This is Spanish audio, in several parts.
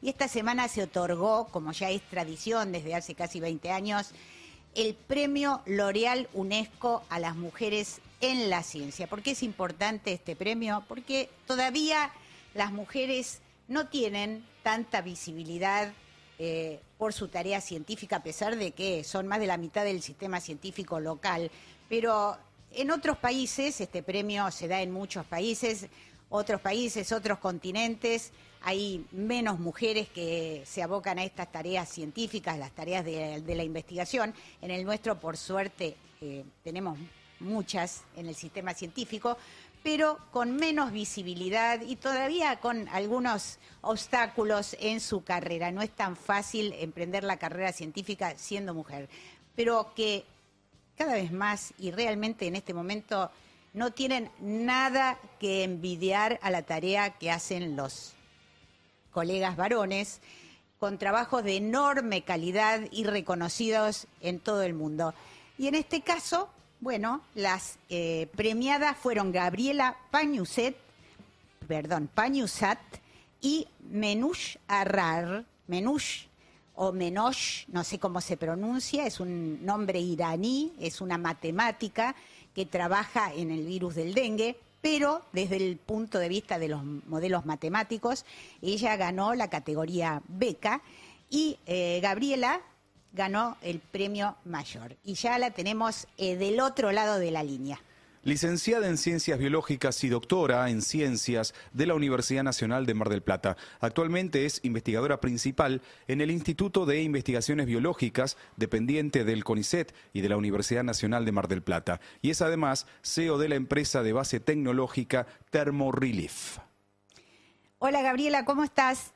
y esta semana se otorgó, como ya es tradición desde hace casi 20 años, el premio L'Oréal UNESCO a las mujeres en la ciencia. ¿Por qué es importante este premio? Porque todavía las mujeres no tienen tanta visibilidad por su tarea científica, a pesar de que son más de la mitad del sistema científico local. Pero en otros países, este premio se da en muchos países, otros continentes, hay menos mujeres que se abocan a estas tareas científicas, las tareas de la investigación. En el nuestro, por suerte, tenemos muchas en el sistema científico, pero con menos visibilidad y todavía con algunos obstáculos en su carrera. No es tan fácil emprender la carrera científica siendo mujer, pero que cada vez más y realmente en este momento no tienen nada que envidiar a la tarea que hacen los colegas varones, con trabajos de enorme calidad y reconocidos en todo el mundo. Y en este caso, bueno, las premiadas fueron Gabriela Pañuzet y Menush Arrar. Menush o Menosh, no sé cómo se pronuncia, es un nombre iraní, es una matemática que trabaja en el virus del dengue, pero desde el punto de vista de los modelos matemáticos, ella ganó la categoría beca y Gabriela ganó el premio mayor. Y ya la tenemos del otro lado de la línea. Licenciada en Ciencias Biológicas y doctora en Ciencias de la Universidad Nacional de Mar del Plata. Actualmente es investigadora principal en el Instituto de Investigaciones Biológicas, dependiente del CONICET y de la Universidad Nacional de Mar del Plata. Y es además CEO de la empresa de base tecnológica Thermorelief. Hola Gabriela, ¿cómo estás?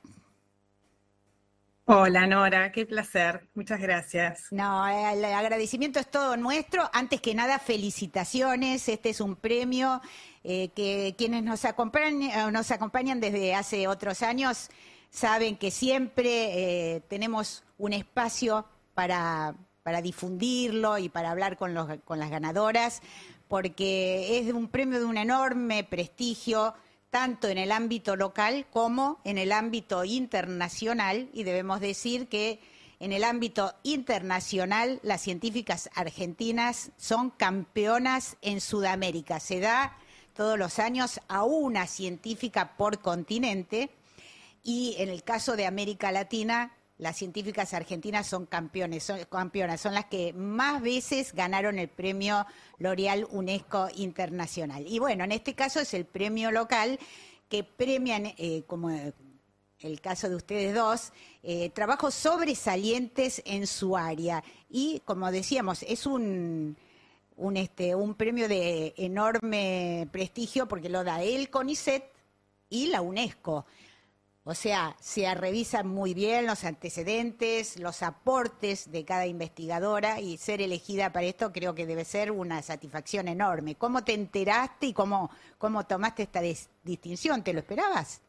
Hola Nora, qué placer, muchas gracias. No, el agradecimiento es todo nuestro. Antes que nada, felicitaciones. Este es un premio que quienes nos acompañan desde hace otros años saben que siempre tenemos un espacio para difundirlo y para hablar con las ganadoras, porque es un premio de un enorme prestigio, tanto en el ámbito local como en el ámbito internacional, y debemos decir que en el ámbito internacional las científicas argentinas son campeonas en Sudamérica. Se da todos los años a una científica por continente y en el caso de América Latina las científicas argentinas son campeonas, son las que más veces ganaron el premio L'Oréal UNESCO Internacional. Y bueno, en este caso es el premio local que premian, como el caso de ustedes dos, trabajos sobresalientes en su área. Y como decíamos, es un premio de enorme prestigio porque lo da el CONICET y la UNESCO. O sea, se revisan muy bien los antecedentes, los aportes de cada investigadora, y ser elegida para esto creo que debe ser una satisfacción enorme. ¿Cómo te enteraste y cómo tomaste esta distinción? ¿Te lo esperabas?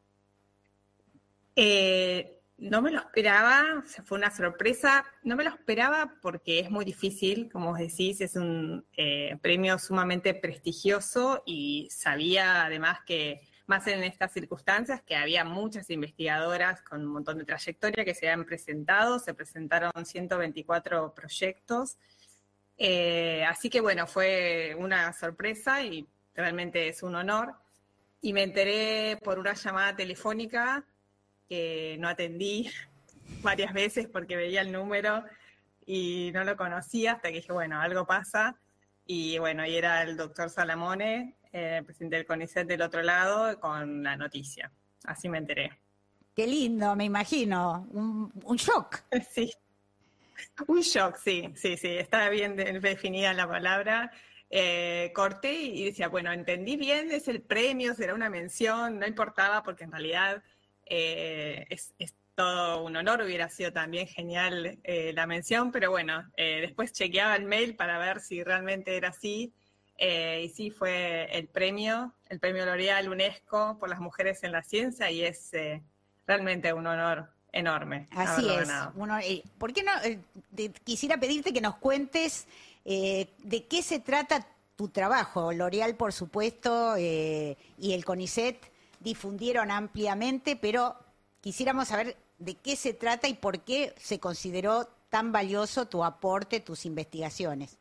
No me lo esperaba, fue una sorpresa. No me lo esperaba porque es muy difícil, como vos decís, es un premio sumamente prestigioso y sabía además que más en estas circunstancias, que había muchas investigadoras con un montón de trayectoria que se habían presentado, se presentaron 124 proyectos, así que bueno, fue una sorpresa y realmente es un honor, y me enteré por una llamada telefónica que no atendí varias veces porque veía el número y no lo conocía hasta que dije, bueno, algo pasa, y bueno, y era el doctor Salamone, presidente del CONICET del otro lado, con la noticia. Así me enteré. Qué lindo, me imagino. Un shock. Sí, un shock, sí. Está bien definida la palabra. Corté y decía, bueno, entendí bien, es el premio, será una mención, no importaba porque en realidad es todo un honor, hubiera sido también genial la mención, pero bueno, después chequeaba el mail para ver si realmente era así. Y sí, fue el premio L'Oréal UNESCO por las mujeres en la ciencia, y es realmente un honor enorme. Así es. ¿Por qué no? Quisiera pedirte que nos cuentes de qué se trata tu trabajo. L'Oréal, por supuesto, y el CONICET difundieron ampliamente, pero quisiéramos saber de qué se trata y por qué se consideró tan valioso tu aporte, tus investigaciones.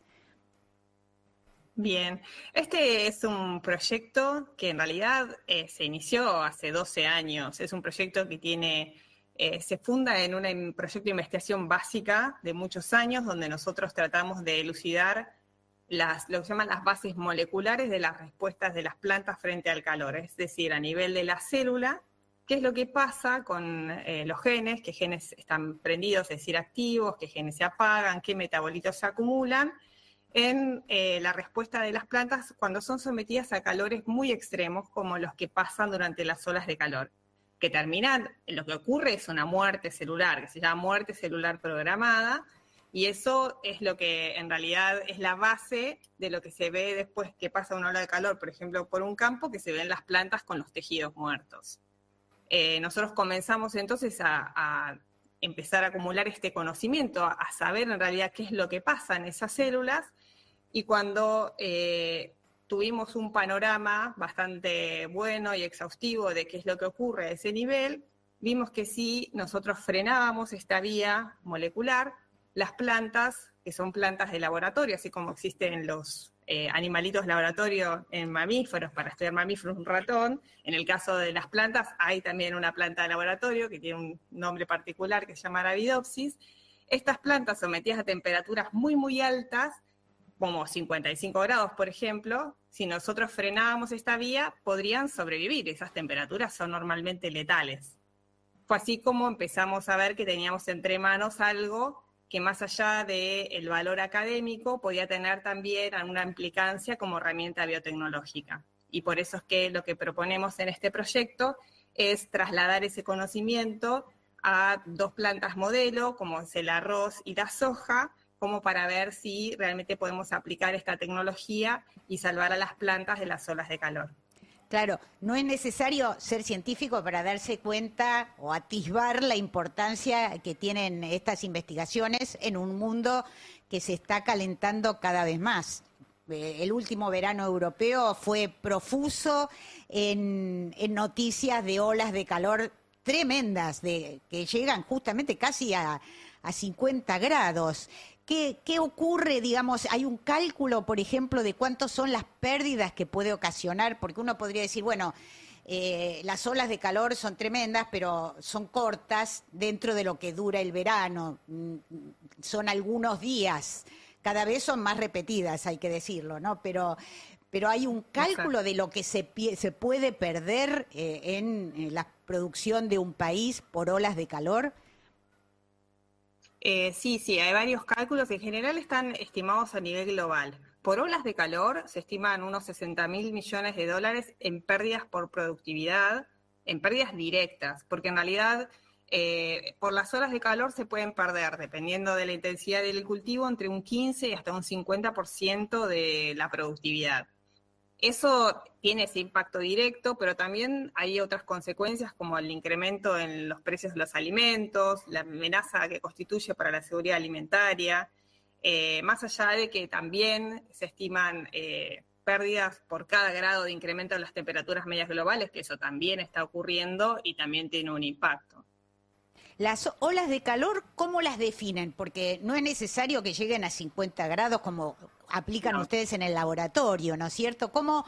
Bien, este es un proyecto que en realidad se inició hace 12 años. Es un proyecto que se funda en un proyecto de investigación básica de muchos años, donde nosotros tratamos de elucidar lo que llaman las bases moleculares de las respuestas de las plantas frente al calor, es decir, a nivel de la célula, qué es lo que pasa con los genes, qué genes están prendidos, es decir, activos, qué genes se apagan, qué metabolitos se acumulan, en la respuesta de las plantas cuando son sometidas a calores muy extremos como los que pasan durante las olas de calor, que lo que ocurre es una muerte celular, que se llama muerte celular programada, y eso es lo que en realidad es la base de lo que se ve después que pasa una ola de calor, por ejemplo, por un campo, que se ven las plantas con los tejidos muertos. Nosotros comenzamos entonces a empezar a acumular este conocimiento, a saber en realidad qué es lo que pasa en esas células, y cuando tuvimos un panorama bastante bueno y exhaustivo de qué es lo que ocurre a ese nivel, vimos que si nosotros frenábamos esta vía molecular, las plantas, que son plantas de laboratorio, así como existen los animalitos de laboratorio en mamíferos, para estudiar mamíferos, un ratón, en el caso de las plantas hay también una planta de laboratorio que tiene un nombre particular que se llama Arabidopsis. Estas plantas sometidas a temperaturas muy, muy altas, como 55 grados, por ejemplo, si nosotros frenábamos esta vía, podrían sobrevivir. Esas temperaturas son normalmente letales. Fue así como empezamos a ver que teníamos entre manos algo que más allá del valor académico podía tener también una implicancia como herramienta biotecnológica. Y por eso es que lo que proponemos en este proyecto es trasladar ese conocimiento a 2 plantas modelo, como es el arroz y la soja, como para ver si realmente podemos aplicar esta tecnología y salvar a las plantas de las olas de calor. Claro, no es necesario ser científico para darse cuenta o atisbar la importancia que tienen estas investigaciones en un mundo que se está calentando cada vez más. El último verano europeo fue profuso en noticias de olas de calor tremendas, que llegan justamente casi a 50 grados. ¿Qué ocurre, digamos? ¿Hay un cálculo, por ejemplo, de cuántas son las pérdidas que puede ocasionar? Porque uno podría decir, bueno, las olas de calor son tremendas, pero son cortas dentro de lo que dura el verano. Son algunos días. Cada vez son más repetidas, hay que decirlo, ¿no? Pero hay un cálculo de lo que se puede perder en la producción de un país por olas de calor. Sí, hay varios cálculos. En general están estimados a nivel global. Por olas de calor se estiman unos 60.000 millones de dólares en pérdidas por productividad, en pérdidas directas, porque en realidad por las olas de calor se pueden perder, dependiendo de la intensidad del cultivo, entre un 15 y hasta un 50% de la productividad. Eso tiene ese impacto directo, pero también hay otras consecuencias como el incremento en los precios de los alimentos, la amenaza que constituye para la seguridad alimentaria, más allá de que también se estiman pérdidas por cada grado de incremento en las temperaturas medias globales, que eso también está ocurriendo y también tiene un impacto. Las olas de calor, ¿cómo las definen? Porque no es necesario que lleguen a 50 grados como aplican ustedes en el laboratorio, ¿no es cierto? ¿Cómo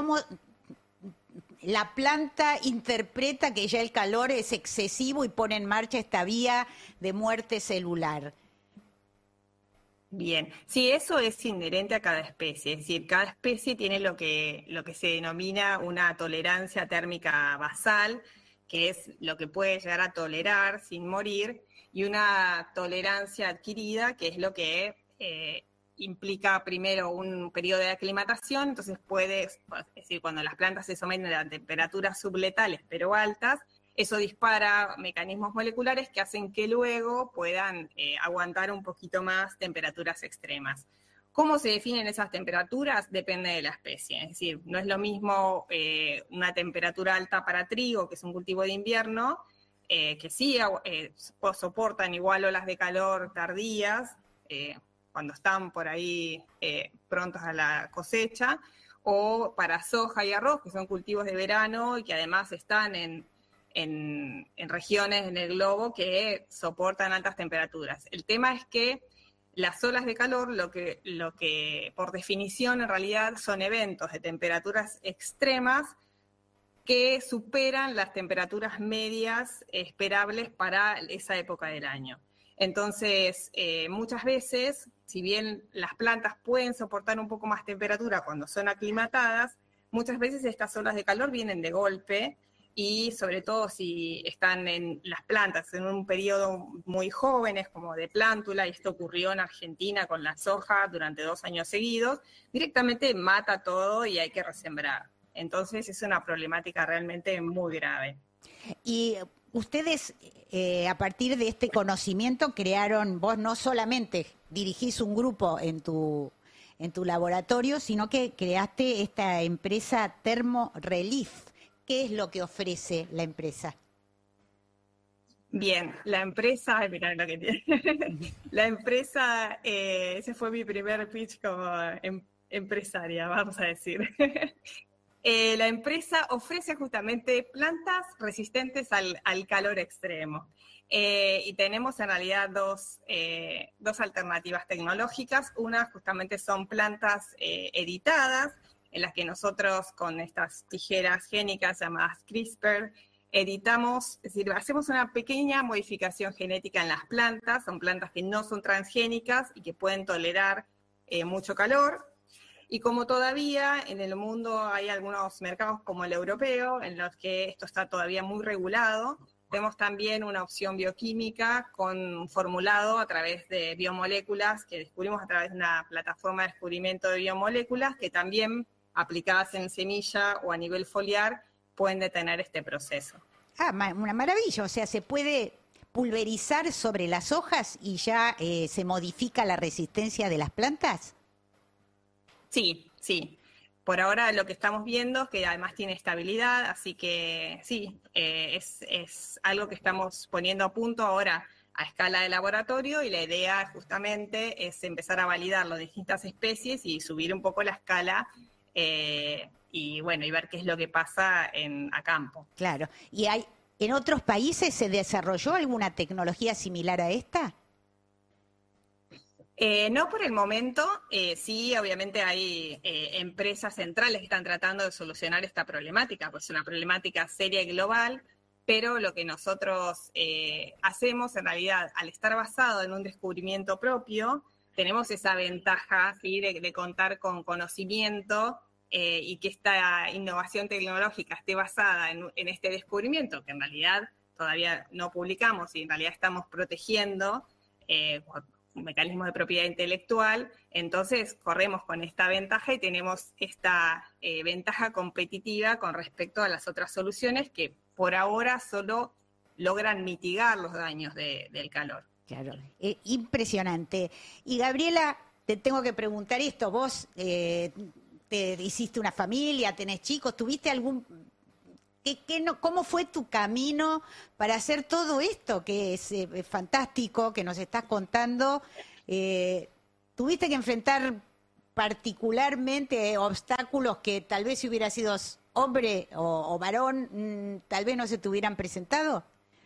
la planta interpreta que ya el calor es excesivo y pone en marcha esta vía de muerte celular? Bien, sí, eso es inherente a cada especie, es decir, cada especie tiene lo que se denomina una tolerancia térmica basal, que es lo que puede llegar a tolerar sin morir, y una tolerancia adquirida, que es lo que implica primero un periodo de aclimatación, entonces es decir, cuando las plantas se someten a temperaturas subletales pero altas, eso dispara mecanismos moleculares que hacen que luego puedan aguantar un poquito más temperaturas extremas. ¿Cómo se definen esas temperaturas? Depende de la especie. Es decir, no es lo mismo una temperatura alta para trigo, que es un cultivo de invierno, que sí soportan igual olas de calor tardías, cuando están por ahí prontos a la cosecha, o para soja y arroz, que son cultivos de verano y que además están en en regiones en el globo que soportan altas temperaturas. El tema es que las olas de calor, lo que por definición en realidad son eventos de temperaturas extremas que superan las temperaturas medias esperables para esa época del año. Entonces, muchas veces, si bien las plantas pueden soportar un poco más temperatura cuando son aclimatadas, muchas veces estas olas de calor vienen de golpe, y sobre todo si están en las plantas en un periodo muy jóvenes, como de plántula, y esto ocurrió en Argentina con la soja durante 2 años seguidos, directamente mata todo y hay que resembrar. Entonces es una problemática realmente muy grave. Y ustedes, a partir de este conocimiento, crearon, vos no solamente dirigís un grupo en tu laboratorio, sino que creaste esta empresa Thermo-Relief. ¿Qué es lo que ofrece la empresa? Bien, la empresa, mirá lo que tiene. La empresa, ese fue mi primer pitch como empresaria, vamos a decir. La empresa ofrece justamente plantas resistentes al calor extremo. Y tenemos en realidad dos alternativas tecnológicas. Una justamente son plantas editadas, en las que nosotros con estas tijeras génicas llamadas CRISPR editamos, es decir, hacemos una pequeña modificación genética en las plantas. Son plantas que no son transgénicas y que pueden tolerar mucho calor. Y como todavía en el mundo hay algunos mercados como el europeo, en los que esto está todavía muy regulado, tenemos también una opción bioquímica con formulado a través de biomoléculas que descubrimos a través de una plataforma de descubrimiento de biomoléculas que también, aplicadas en semilla o a nivel foliar, pueden detener este proceso. Una maravilla, o sea, se puede pulverizar sobre las hojas y ya se modifica la resistencia de las plantas. Sí, sí. Por ahora lo que estamos viendo es que además tiene estabilidad, así que sí, es algo que estamos poniendo a punto ahora a escala de laboratorio, y la idea justamente es empezar a validar las distintas especies y subir un poco la escala y bueno, y ver qué es lo que pasa a campo. Claro. ¿Y en otros países se desarrolló alguna tecnología similar a esta? No por el momento, sí, obviamente hay empresas centrales que están tratando de solucionar esta problemática, pues es una problemática seria y global, pero lo que nosotros hacemos en realidad, al estar basado en un descubrimiento propio, tenemos esa ventaja, ¿sí?, de contar con conocimiento y que esta innovación tecnológica esté basada en este descubrimiento, que en realidad todavía no publicamos y en realidad estamos protegiendo un mecanismo de propiedad intelectual. Entonces corremos con esta ventaja y tenemos esta ventaja competitiva con respecto a las otras soluciones que por ahora solo logran mitigar los daños del calor. Claro, impresionante. Y Gabriela, te tengo que preguntar esto, vos te hiciste una familia, tenés chicos, ¿tuviste algún... ¿Cómo fue tu camino para hacer todo esto que es fantástico, que nos estás contando? ¿Tuviste que enfrentar particularmente obstáculos que tal vez si hubiera sido hombre o varón, tal vez no se te hubieran presentado?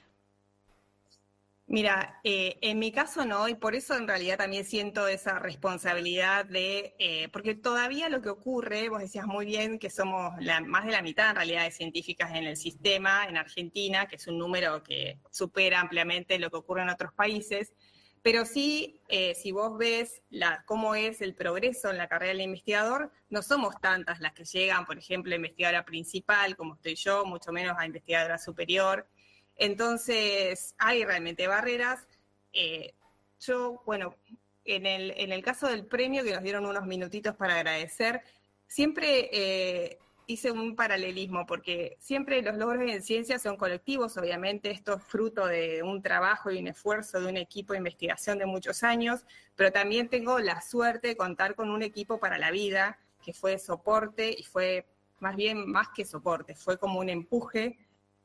Mira, en mi caso no, y por eso en realidad también siento esa responsabilidad porque todavía lo que ocurre, vos decías muy bien que somos más de la mitad en realidad de científicas en el sistema, en Argentina, que es un número que supera ampliamente lo que ocurre en otros países, pero sí, si vos ves cómo es el progreso en la carrera del investigador, no somos tantas las que llegan, por ejemplo, a investigadora principal, como estoy yo, mucho menos a investigadora superior. Entonces, hay realmente barreras. Yo, bueno, en el caso del premio, que nos dieron unos minutitos para agradecer, siempre hice un paralelismo, porque siempre los logros en ciencia son colectivos, obviamente, esto es fruto de un trabajo y un esfuerzo de un equipo de investigación de muchos años, pero también tengo la suerte de contar con un equipo para la vida, que fue soporte, y fue más bien más que soporte, fue como un empuje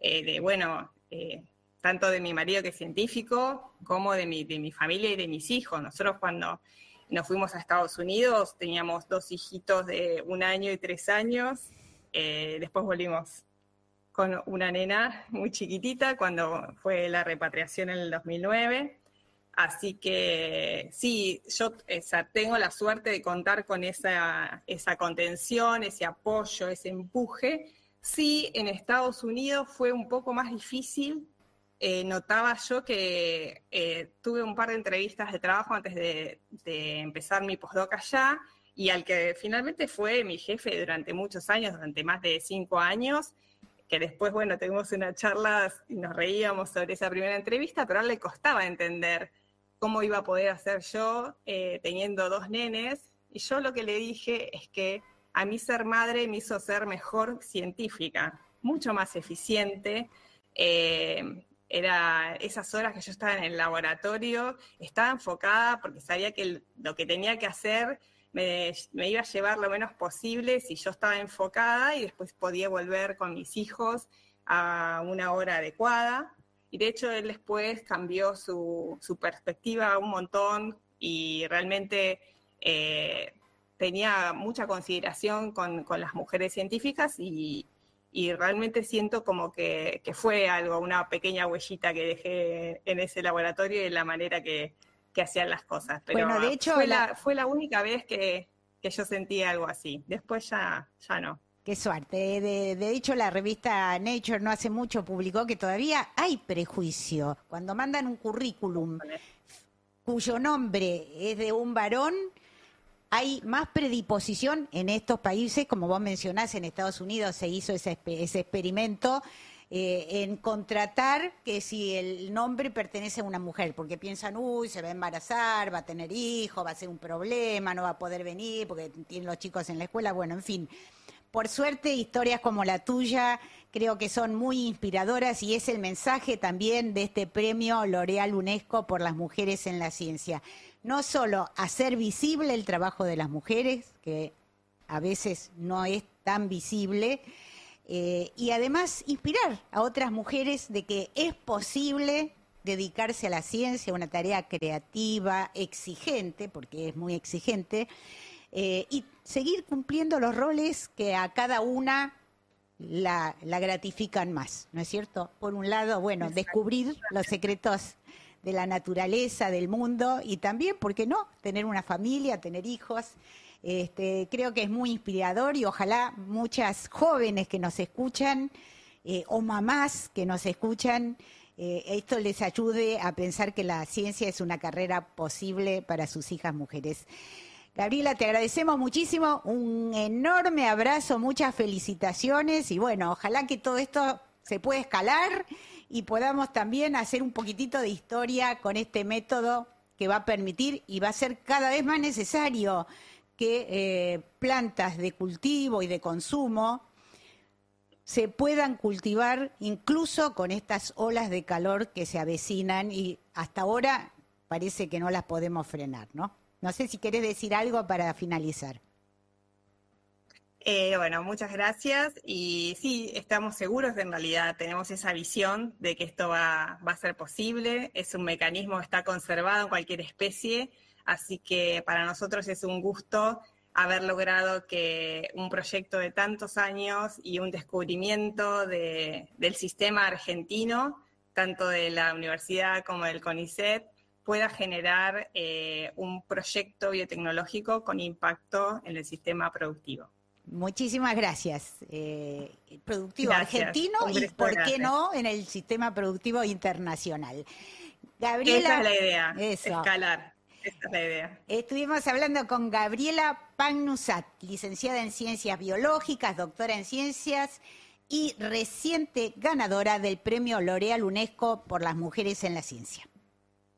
tanto de mi marido, que es científico, como de mi familia y de mis hijos. Nosotros cuando nos fuimos a Estados Unidos teníamos 2 hijitos de 1 año y 3 años, después volvimos con una nena muy chiquitita cuando fue la repatriación en el 2009. Así que sí, yo tengo la suerte de contar con esa contención, ese apoyo, ese empuje. Sí, en Estados Unidos fue un poco más difícil. Notaba yo que tuve un par de entrevistas de trabajo antes de empezar mi postdoc allá, y al que finalmente fue mi jefe durante muchos años, durante más de 5 años, que después, bueno, tuvimos una charla y nos reíamos sobre esa primera entrevista, pero a él le costaba entender cómo iba a poder hacer yo teniendo 2 nenes, y yo lo que le dije es que a mí ser madre me hizo ser mejor científica, mucho más eficiente. Era esas horas que yo estaba en el laboratorio, estaba enfocada porque sabía que lo que tenía que hacer me iba a llevar lo menos posible si yo estaba enfocada, y después podía volver con mis hijos a una hora adecuada. Y de hecho él después cambió su perspectiva un montón, y realmente tenía mucha consideración con las mujeres científicas, y realmente siento como que fue algo, una pequeña huellita que dejé en ese laboratorio y en la manera que hacían las cosas. Pero bueno, de hecho, fue la única vez que yo sentí algo así. Después ya no. Qué suerte. De hecho, la revista Nature no hace mucho publicó que todavía hay prejuicio. Cuando mandan un currículum cuyo nombre es de un varón, hay más predisposición en estos países, como vos mencionás, en Estados Unidos se hizo ese experimento, en contratar que si el nombre pertenece a una mujer, porque piensan, uy, se va a embarazar, va a tener hijos, va a ser un problema, no va a poder venir porque tienen los chicos en la escuela, bueno, en fin. Por suerte, historias como la tuya creo que son muy inspiradoras, y es el mensaje también de este premio L'Oréal UNESCO por las mujeres en la ciencia. No solo hacer visible el trabajo de las mujeres, que a veces no es tan visible, y además inspirar a otras mujeres de que es posible dedicarse a la ciencia, una tarea creativa, exigente, porque es muy exigente, y seguir cumpliendo los roles que a cada una la gratifican más, ¿no es cierto? Por un lado, bueno, descubrir los secretos de la naturaleza, del mundo, y también, ¿por qué no?, tener una familia, tener hijos. Creo que es muy inspirador, y ojalá muchas jóvenes que nos escuchan, o mamás que nos escuchan, esto les ayude a pensar que la ciencia es una carrera posible para sus hijas mujeres. Gabriela, te agradecemos muchísimo, un enorme abrazo, muchas felicitaciones, y bueno, ojalá que todo esto se pueda escalar y podamos también hacer un poquitito de historia con este método que va a permitir, y va a ser cada vez más necesario, que plantas de cultivo y de consumo se puedan cultivar incluso con estas olas de calor que se avecinan, y hasta ahora parece que no las podemos frenar, ¿no? No sé si querés decir algo para finalizar. Bueno, muchas gracias, y sí, estamos seguros que en realidad tenemos esa visión de que esto va a ser posible. Es un mecanismo que está conservado en cualquier especie, así que para nosotros es un gusto haber logrado que un proyecto de tantos años y un descubrimiento del sistema argentino, tanto de la universidad como del CONICET, pueda generar un proyecto biotecnológico con impacto en el sistema productivo. Muchísimas gracias. Productivo Gracias. Argentino y, ¿por qué no?, en el sistema productivo internacional. Gabriela, esa es la idea, eso. Escalar. Esa es la idea. Estuvimos hablando con Gabriela Pagnusat, licenciada en Ciencias Biológicas, doctora en Ciencias y reciente ganadora del Premio L'Oréal UNESCO por las mujeres en la ciencia.